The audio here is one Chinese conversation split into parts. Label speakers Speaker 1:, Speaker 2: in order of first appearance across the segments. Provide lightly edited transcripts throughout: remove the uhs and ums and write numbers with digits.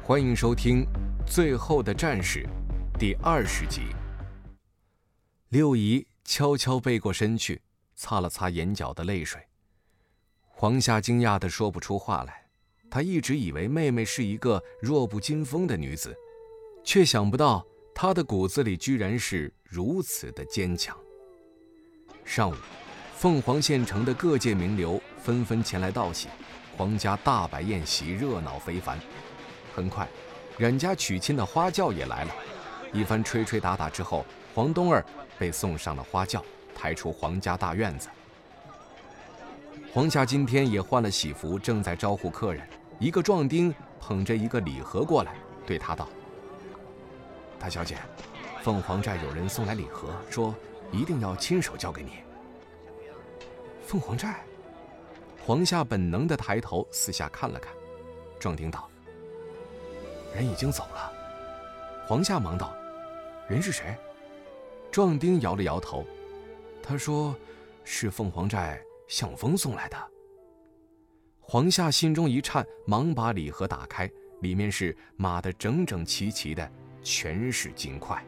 Speaker 1: 欢迎收听《最后的战士》第20集。六姨悄悄背过身去，擦了擦眼角的泪水。黄夏惊讶地说不出话来，他一直以为妹妹是一个弱不禁风的女子，却想不到她的骨子里居然是如此的坚强。上午，凤凰县城的各界名流纷纷前来道喜，皇家大摆宴席，热闹非凡。很快，冉家娶亲的花轿也来了。一番吹吹打打之后，黄冬儿被送上了花轿，抬出皇家大院子。黄夏今天也换了喜服，正在招呼客人。一个壮丁捧着一个礼盒过来，对他道：“大小姐，凤凰寨有人送来礼盒，说一定要亲手交给你。”凤凰寨？黄夏本能地抬头四下看了看。壮丁道：“人已经走了。”黄夏忙道：“人是谁？”壮丁摇了摇头，他说：“是凤凰寨向风送来的。”黄夏心中一颤，忙把礼盒打开，里面是码得整整齐齐的，全是金块。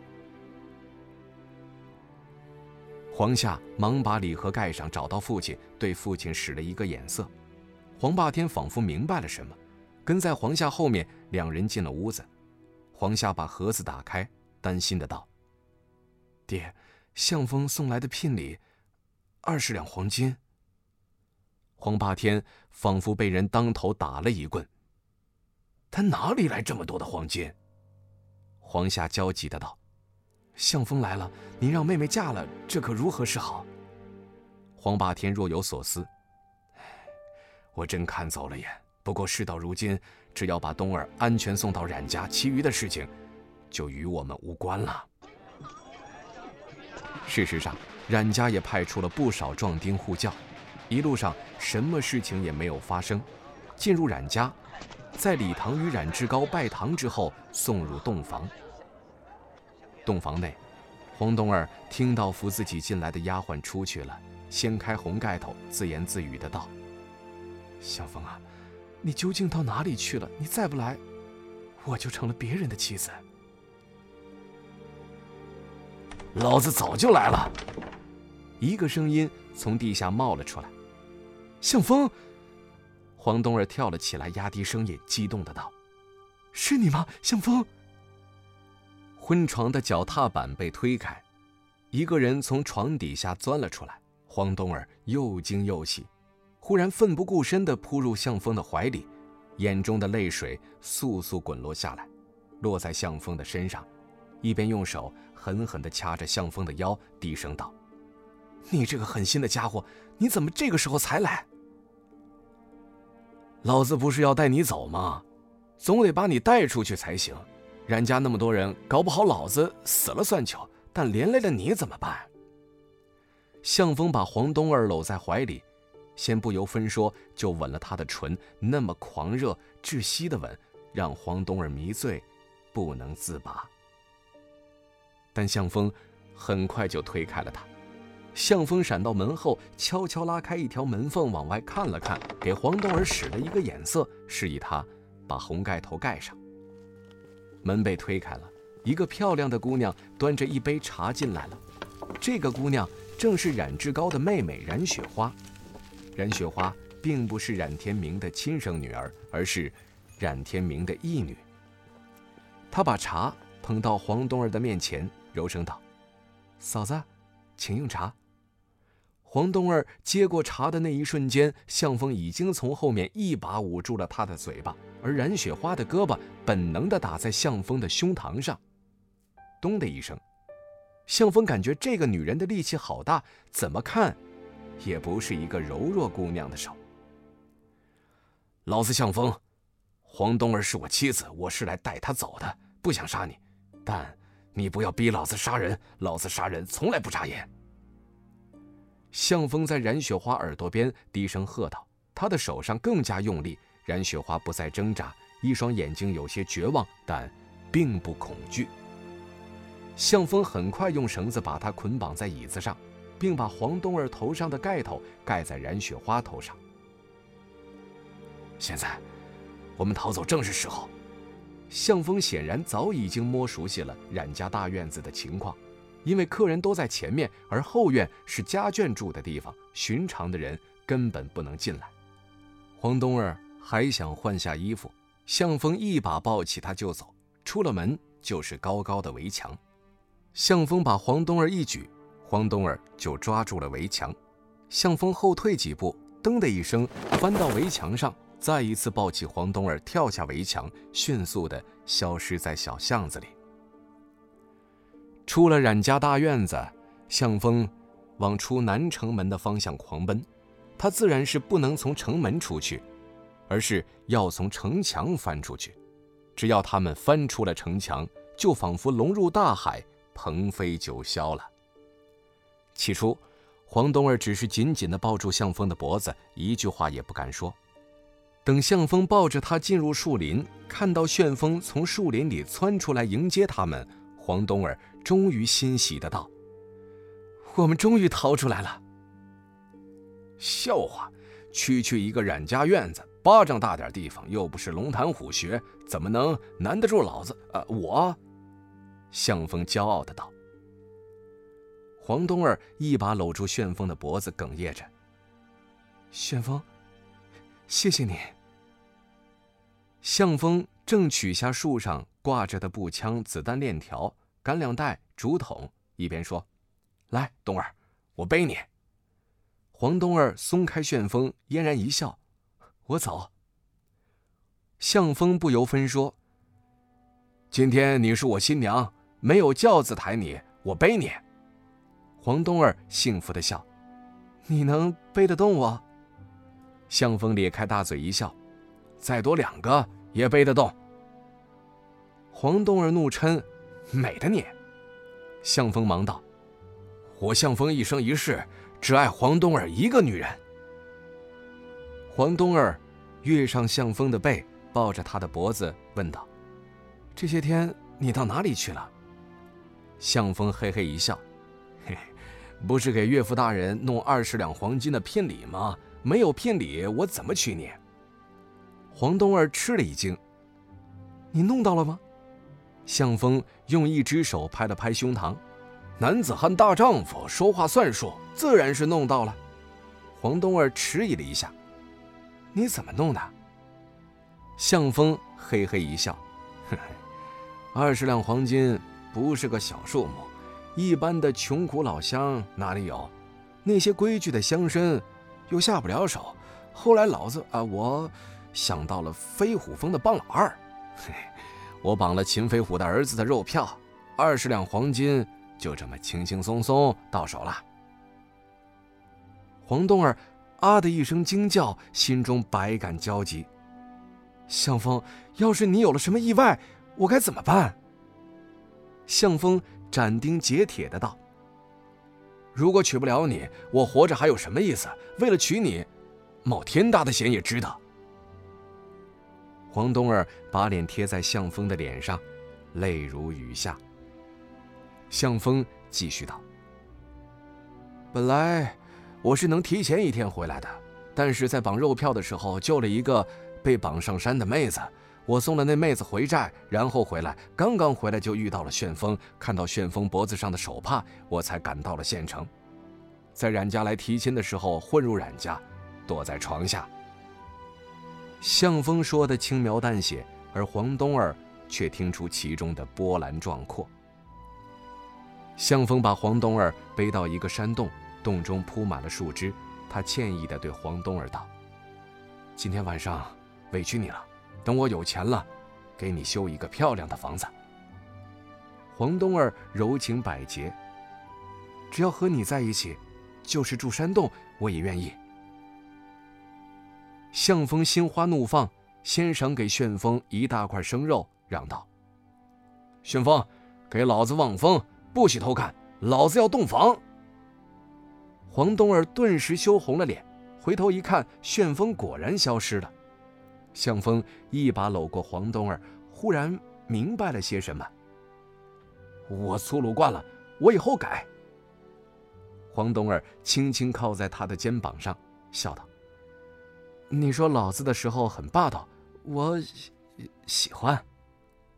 Speaker 1: 黄夏忙把礼盒盖上，找到父亲，对父亲使了一个眼色。黄霸天仿佛明白了什么，跟在黄夏后面，两人进了屋子。黄夏把盒子打开，担心的道：“爹，向风送来的聘礼20两黄金。”黄霸天仿佛被人当头打了一棍：“他哪里来这么多的黄金？”黄夏焦急的道：“向风来了，您让妹妹嫁了，这可如何是好？”黄霸天若有所思：“我真看走了眼，不过事到如今，只要把冬儿安全送到冉家，其余的事情就与我们无关了。”事实上，冉家也派出了不少壮丁护教，一路上什么事情也没有发生。进入冉家，在礼堂与冉志高拜堂之后，送入洞房。洞房内，黄冬儿听到扶自己进来的丫鬟出去了，掀开红盖头，自言自语的道：“向风啊，你究竟到哪里去了？你再不来，我就成了别人的妻子。”“老子早就来了！”一个声音从地下冒了出来。“向风！”黄冬儿跳了起来，压低声音，激动的道：“是你吗，向风？”婚床的脚踏板被推开，一个人从床底下钻了出来。黄冬儿又惊又喜，忽然奋不顾身地扑入向风的怀里，眼中的泪水簌簌滚落下来，落在向风的身上，一边用手狠狠地掐着向风的腰，低声道：“你这个狠心的家伙，你怎么这个时候才来？”“老子不是要带你走吗？总得把你带出去才行。冉家那么多人，搞不好老子死了算球，但连累了你怎么办？”向风把黄冬儿搂在怀里，先不由分说就吻了她的唇，那么狂热窒息的吻，让黄冬儿迷醉，不能自拔。但向风很快就推开了他。向风闪到门后，悄悄拉开一条门缝往外看了看，给黄冬儿使了一个眼色，示意他把红盖头盖上。门被推开了，一个漂亮的姑娘端着一杯茶进来了。这个姑娘正是冉志高的妹妹冉雪花。冉雪花并不是冉天明的亲生女儿，而是冉天明的义女。她把茶捧到黄冬儿的面前，柔声道：“嫂子，请用茶。”黄冬儿接过茶的那一瞬间，向风已经从后面一把捂住了她的嘴巴，而冉雪花的胳膊本能地打在向风的胸膛上。咚的一声，向风感觉这个女人的力气好大，怎么看也不是一个柔弱姑娘的手。“老子向风，黄冬儿是我妻子，我是来带她走的，不想杀你，但你不要逼老子杀人，老子杀人从来不眨眼。”向风在冉雪花耳朵边低声喝道，他的手上更加用力。冉雪花不再挣扎，一双眼睛有些绝望，但并不恐惧。向风很快用绳子把她捆绑在椅子上，并把黄冬儿头上的盖头盖在冉雪花头上。“现在我们逃走正是时候。” 向风显然早已经摸熟悉了冉家大院子的情况，因为客人都在前面，而后院是家眷住的地方，寻常的人根本不能进来。黄冬儿还想换下衣服，向风一把抱起他就走，出了门就是高高的围墙。向风把黄冬儿一举，黄冬儿就抓住了围墙。向风后退几步，噔的一声翻到围墙上，再一次抱起黄冬儿跳下围墙，迅速地消失在小巷子里。出了冉家大院子，向风往出南城门的方向狂奔。他自然是不能从城门出去，而是要从城墙翻出去。只要他们翻出了城墙，就仿佛龙入大海，鹏飞九霄了。起初黄冬儿只是紧紧地抱住向风的脖子，一句话也不敢说。等向风抱着他进入树林，看到旋风从树林里窜出来迎接他们，黄冬儿终于欣喜地道：我们终于逃出来了。笑话，区一个冉家院子，巴掌大点地方，又不是龙潭虎穴，怎么能难得住老子？我？向风骄傲地道。黄冬儿一把搂住旋风的脖子，哽咽着：旋风，谢谢你。向风正取下树上挂着的步枪、子弹链条、干粮袋、竹筒，一边说：来，冬儿，我背你。黄冬儿松开旋风，嫣然一笑：我走。向风不由分说：今天你是我新娘，没有轿子抬你，我背你。黄冬儿幸福地笑：你能背得动我？向风咧开大嘴一笑：再多2个也背得动。黄冬儿怒嗔：美的你。向风忙道：我向风一生一世只爱黄冬儿一个女人。黄冬儿跃上向风的背，抱着他的脖子问道：这些天你到哪里去了？向风嘿嘿一笑：嘿，不是给岳父大人弄20两黄金的聘礼吗？没有聘礼我怎么娶你？黄冬儿吃了一惊：你弄到了吗？向风用一只手拍了拍胸膛：男子汉大丈夫，说话算数，自然是弄到了。黄冬儿迟疑了一下：你怎么弄的？向风嘿嘿一笑：呵呵，20两黄金不是个小数目，一般的穷苦老乡哪里有？那些规矩的乡绅又下不了手。后来老子我想到了飞虎峰的帮老二，我绑了秦飞虎的儿子的肉票，20两黄金就这么轻轻松松到手了。黄冬儿啊的一声惊叫，心中百感交集。向风，要是你有了什么意外，我该怎么办？向风斩钉截铁的道：如果娶不了你，我活着还有什么意思？为了娶你，冒天大的险也值得。黄冬儿把脸贴在向风的脸上，泪如雨下。向风继续道：本来我是能提前1天回来的，但是在绑肉票的时候救了一个被绑上山的妹子，我送了那妹子回寨，然后回来，刚刚回来就遇到了旋风，看到旋风脖子上的手帕，我才赶到了县城。在冉家来提亲的时候混入冉家，躲在床下。向风说的轻描淡写，而黄冬儿却听出其中的波澜壮阔。向风把黄冬儿背到一个山洞，洞中铺满了树枝，他歉意地对黄冬儿道：今天晚上委屈你了，等我有钱了，给你修一个漂亮的房子。黄冬儿柔情百结：只要和你在一起，就是住山洞我也愿意。向风心花怒放，先赏给旋风1大块生肉，嚷道：旋风，给老子望风，不许偷看，老子要洞房。黄冬儿顿时羞红了脸，回头一看，旋风果然消失了。向风一把搂过黄冬儿，忽然明白了些什么：我粗鲁惯了，我以后改。黄冬儿轻轻靠在他的肩膀上，笑道：你说老子的时候很霸道，我喜欢。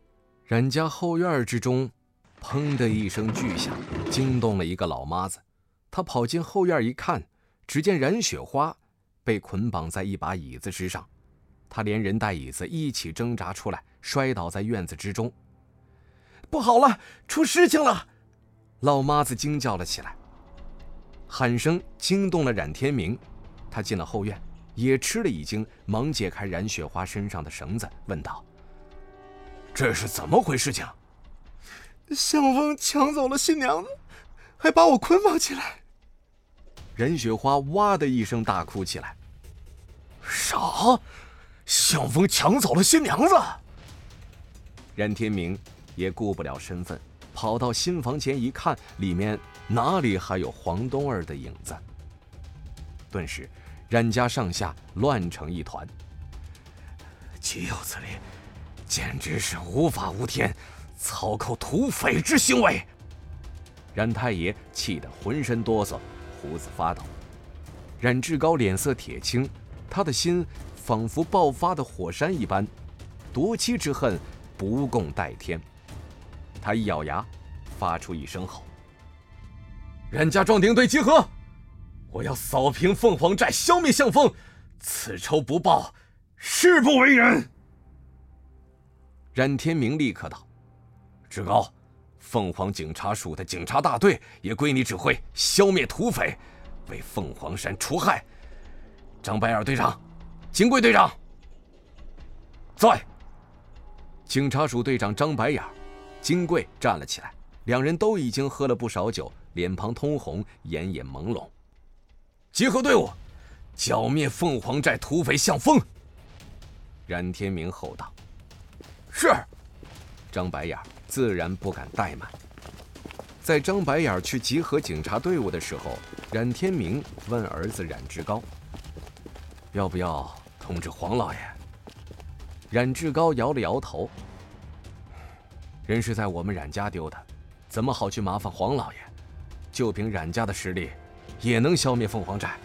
Speaker 1: 冉家后院之中，砰的一声巨响，惊动了一个老妈子。她跑进后院一看，只见冉雪花被捆绑在一把椅子之上，她连人带椅子一起挣扎出来，摔倒在院子之中。不好了，出事情了！老妈子惊叫了起来，喊声惊动了冉天明。他进了后院，也吃了一惊，忙解开冉雪花身上的绳子，问道：这是怎么回事情？
Speaker 2: 向风抢走了新娘子，还把我捆绑起来。
Speaker 1: 冉雪花哇的一声大哭起来。
Speaker 2: 啥？向风抢走了新娘子？
Speaker 1: 冉天明也顾不了身份，跑到新房前一看，里面哪里还有黄冬儿的影子？顿时冉家上下乱成一团。
Speaker 2: 岂有此理，简直是无法无天，操控土匪之行为！
Speaker 1: 冉太爷气得浑身哆嗦，胡子发抖。冉志高脸色铁青，他的心仿佛爆发的火山一般，夺妻之恨不共戴天。他一咬牙，发出一声吼：冉家壮丁队集合！我要扫平凤凰寨，消灭向风，此仇不报，誓不为人！冉天明立刻道：志高，凤凰警察署的警察大队也归你指挥，消灭土匪，为凤凰山除害。张白眼队长，金贵队长在。警察署队长张白眼、金贵站了起来，两人都已经喝了不少酒，脸庞通红，眼眼朦胧。集合队伍，剿灭凤凰寨土匪向风！冉天明吼道。是。张白眼自然不敢怠慢。在张白眼去集合警察队伍的时候，冉天明问儿子冉志高：要不要通知黄老爷？冉志高摇了摇头：人是在我们冉家丢的，怎么好去麻烦黄老爷？就凭冉家的实力，也能消灭凤凰寨。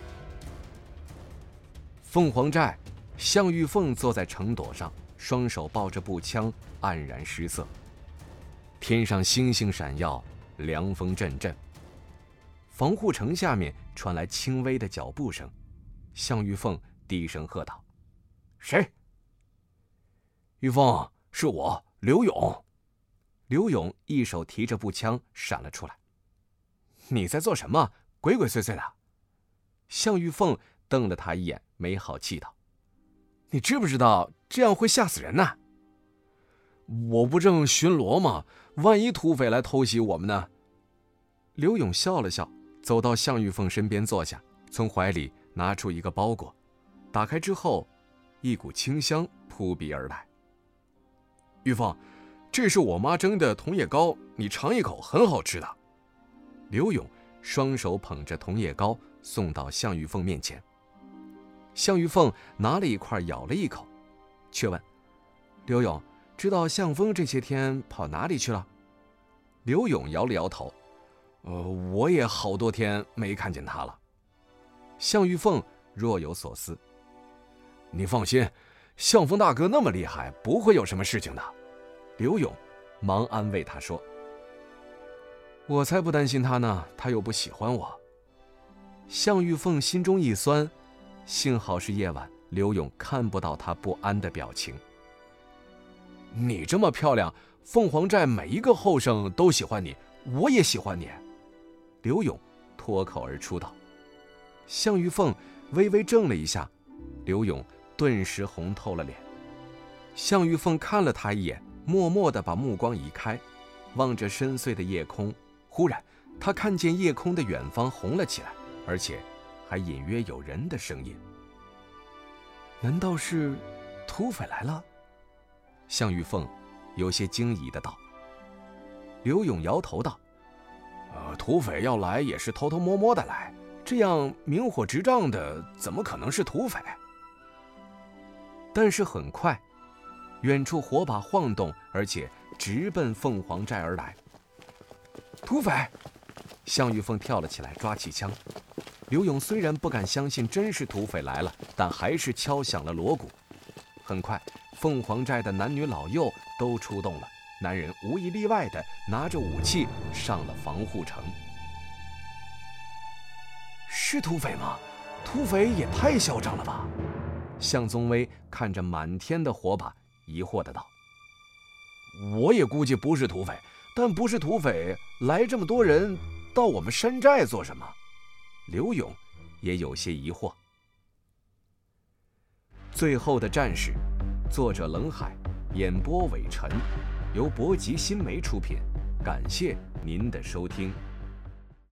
Speaker 1: 凤凰寨，向玉凤坐在城垛上，双手抱着步枪，黯然失色。天上星星闪耀，凉风阵阵。防护城下面传来轻微的脚步声，向玉凤低声喝道：谁？玉凤，是我，刘勇。刘勇一手提着步枪闪了出来。你在做什么？鬼鬼祟祟的。向玉凤瞪了他一眼，没好气道：你知不知道这样会吓死人呢？我不正巡逻吗？万一土匪来偷袭我们呢？刘勇笑了笑，走到向玉凤身边坐下，从怀里拿出一个包裹，打开之后，一股清香扑鼻而来。玉凤，这是我妈蒸的桐叶糕，你尝一口，很好吃的。刘勇双手捧着桐叶糕送到向玉凤面前。向玉凤拿了一块咬了一口，却问：刘勇，知道向风这些天跑哪里去了？刘勇摇了摇头：我也好多天没看见他了。向玉凤若有所思：你放心，向风大哥那么厉害，不会有什么事情的。刘勇忙安慰他说：我才不担心他呢，他又不喜欢我。向玉凤心中一酸，幸好是夜晚，刘勇看不到他不安的表情。你这么漂亮，凤凰寨每一个后生都喜欢你，我也喜欢你。刘勇脱口而出道。向玉凤微微怔了一下，刘勇顿时红透了脸。向玉凤看了他一眼，默默地把目光移开，望着深邃的夜空。忽然他看见夜空的远方红了起来，而且还隐约有人的声音。难道是土匪来了？向玉凤有些惊疑的道。刘勇摇头道：土匪要来也是偷偷摸摸的来，这样明火执仗的怎么可能是土匪？但是很快，远处火把晃动，而且直奔凤凰寨而来。土匪！向玉凤跳了起来，抓起枪。刘勇虽然不敢相信真是土匪来了，但还是敲响了锣鼓。很快，凤凰寨的男女老幼都出动了， 男人无一例外地拿着武器上了防护城。是土匪吗？土匪也太嚣张了吧！向宗威看着满天的火把，疑惑地道：“我也估计不是土匪，但不是土匪，来这么多人到我们山寨做什么？”刘勇也有些疑惑。最后的战士，作者冷海，演播韦晨，由博吉新媒出品，感谢您的收听。